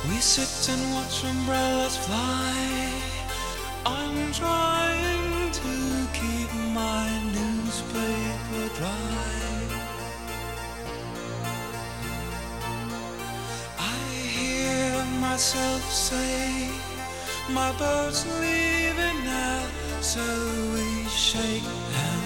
We sit and watch umbrellas fly. I'm trying to keep my newspaper dry. I hear myself say, my boat's leaving now, so we shake hands.